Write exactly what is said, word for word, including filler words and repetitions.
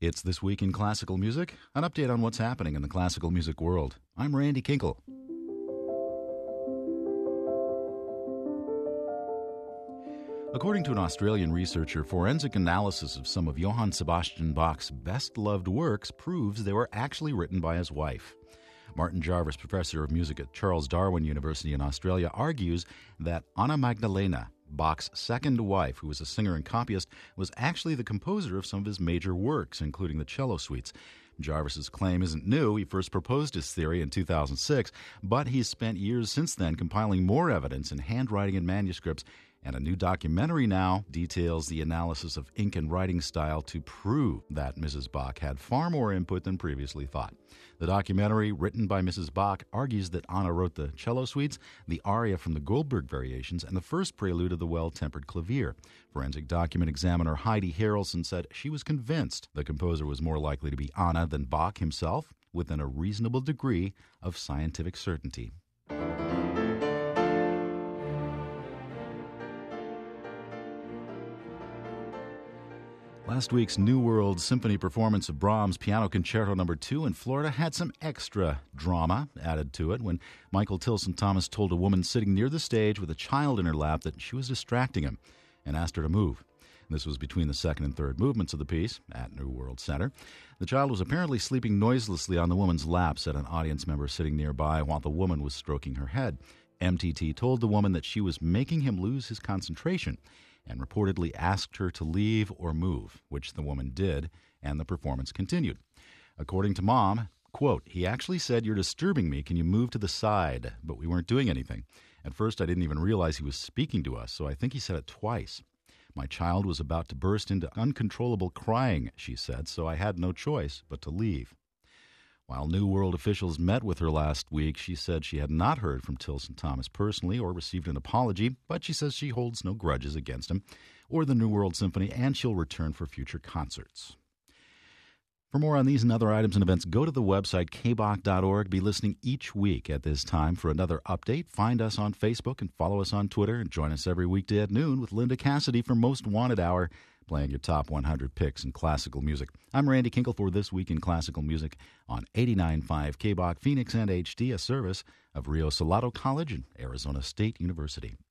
It's This Week in Classical Music, an update on what's happening in the classical music world. I'm Randy Kinkle. According to an Australian researcher, forensic analysis of some of Johann Sebastian Bach's best-loved works proves they were actually written by his wife. Martin Jarvis, professor of music at Charles Darwin University in Australia, argues that Anna Magdalena, Bach's second wife, who was a singer and copyist, was actually the composer of some of his major works, including the cello suites. Jarvis's claim isn't new. He first proposed his theory in two thousand six, but he's spent years since then compiling more evidence in handwriting and manuscripts, and a new documentary now details the analysis of ink and writing style to prove that Missus Bach had far more input than previously thought. The documentary, written by Missus Bach, argues that Anna wrote the cello suites, the aria from the Goldberg Variations, and the first prelude of the Well-Tempered Clavier. Forensic document examiner Heidi Harrelson said she was convinced the composer was more likely to be Anna than Bach himself, within a reasonable degree of scientific certainty. Last week's New World Symphony performance of Brahms' Piano Concerto Number two in Florida had some extra drama added to it when Michael Tilson Thomas told a woman sitting near the stage with a child in her lap that she was distracting him and asked her to move. This was between the second and third movements of the piece at New World Center. The child was apparently sleeping noiselessly on the woman's lap, said an audience member sitting nearby, while the woman was stroking her head. M T T told the woman that she was making him lose his concentration and reportedly asked her to leave or move, which the woman did, and the performance continued. According to Mom, quote, "He actually said, 'You're disturbing me. Can you move to the side?' But we weren't doing anything. At first, I didn't even realize he was speaking to us, so I think he said it twice. My child was about to burst into uncontrollable crying," she said, "so I had no choice but to leave." While New World officials met with her last week, she said she had not heard from Tilson Thomas personally or received an apology, but she says she holds no grudges against him or the New World Symphony, and she'll return for future concerts. For more on these and other items and events, go to the website k bach dot org. Be listening each week at this time for another update. Find us on Facebook and follow us on Twitter, and join us every weekday at noon with Linda Cassidy for Most Wanted Hour, playing your top one hundred picks in classical music. I'm Randy Kinkle for This Week in Classical Music on eighty-nine point five K B A C Phoenix and H D, a service of Rio Salado College and Arizona State University.